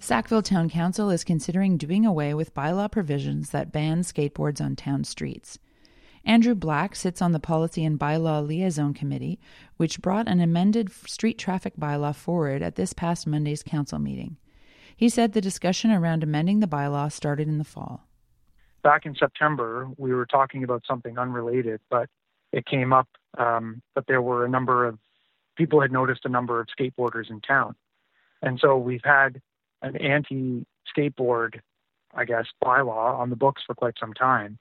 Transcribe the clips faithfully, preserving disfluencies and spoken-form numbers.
Sackville Town Council is considering doing away with bylaw provisions that ban skateboards on town streets. Andrew Black sits on the Policy and Bylaw Liaison Committee, which brought an amended street traffic bylaw forward at this past Monday's council meeting. He said the discussion around amending the bylaw started in the fall. Back in September, we were talking about something unrelated, but it came up um, that there were a number of people had noticed a number of skateboarders in town. And so we've had an anti-skateboard, I guess, bylaw on the books for quite some time.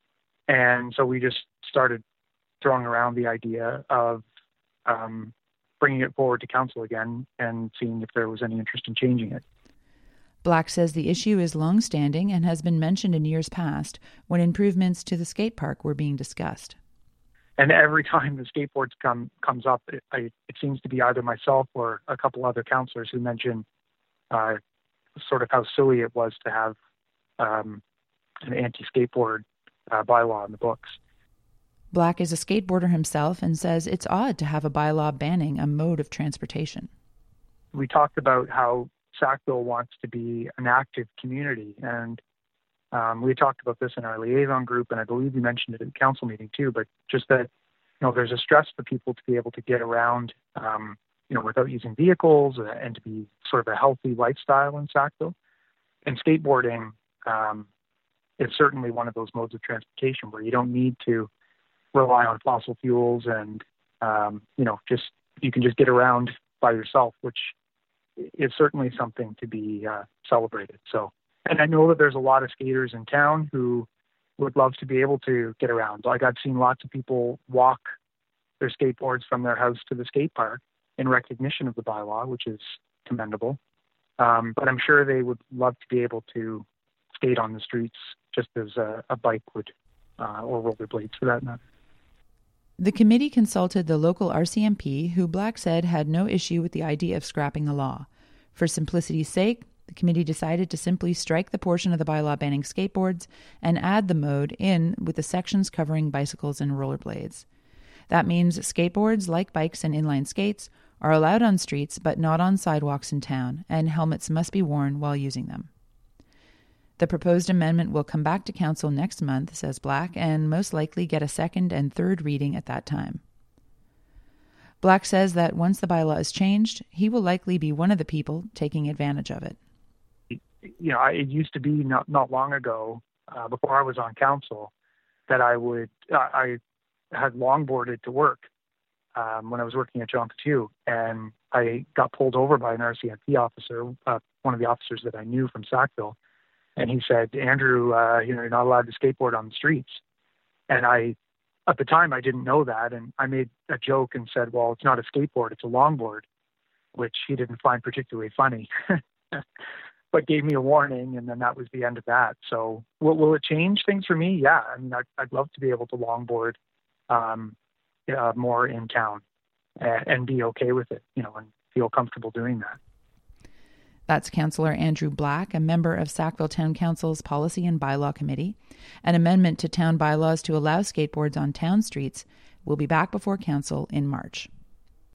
And so we just started throwing around the idea of um, bringing it forward to council again and seeing if there was any interest in changing it. Black says the issue is long-standing and has been mentioned in years past when improvements to the skate park were being discussed. And every time the skateboards come comes up, it, I, it seems to be either myself or a couple other councillors who mention uh, sort of how silly it was to have um, an anti-skateboard uh, bylaw in the books. Black is a skateboarder himself and says it's odd to have a bylaw banning a mode of transportation. We talked about how Sackville wants to be an active community, and um, we talked about this in our liaison group, and I believe we mentioned it at the council meeting too, but just that, you know, there's a stress for people to be able to get around, um, you know, without using vehicles uh, and to be sort of a healthy lifestyle in Sackville. And skateboarding um, is certainly one of those modes of transportation where you don't need to rely on fossil fuels and, um, you know, just, you can just get around by yourself, which is certainly something to be uh, celebrated. So, and I know that there's a lot of skaters in town who would love to be able to get around. Like I've seen lots of people walk their skateboards from their house to the skate park in recognition of the bylaw, which is commendable. Um, but I'm sure they would love to be able to skate on the streets just as a, a bike would, uh, or rollerblades for that matter. The committee consulted the local R C M P, who Black said had no issue with the idea of scrapping the law. For simplicity's sake, the committee decided to simply strike the portion of the bylaw banning skateboards and add the mode in with the sections covering bicycles and rollerblades. That means skateboards, like bikes and inline skates, are allowed on streets but not on sidewalks in town, and helmets must be worn while using them. The proposed amendment will come back to council next month, says Black, and most likely get a second and third reading at that time. Black says that once the bylaw is changed, he will likely be one of the people taking advantage of it. You know, it used to be not, not long ago, uh, before I was on council, that I would, uh, I had longboarded to work um, when I was working at John Coutu, and I got pulled over by an R C M P officer, uh, one of the officers that I knew from Sackville. And he said, Andrew, uh, you know, you're not allowed to skateboard on the streets. And I, at the time, I didn't know that. And I made a joke and said, well, it's not a skateboard, it's a longboard, which he didn't find particularly funny, but gave me a warning. And then that was the end of that. So will, will it change things for me? Yeah. I mean, I'd, I'd love to be able to longboard um, uh, more in town and, and be okay with it, you know, and feel comfortable doing that. That's Councillor Andrew Black, a member of Sackville Town Council's Policy and Bylaw Committee. An amendment to town bylaws to allow skateboards on town streets will be back before council in March.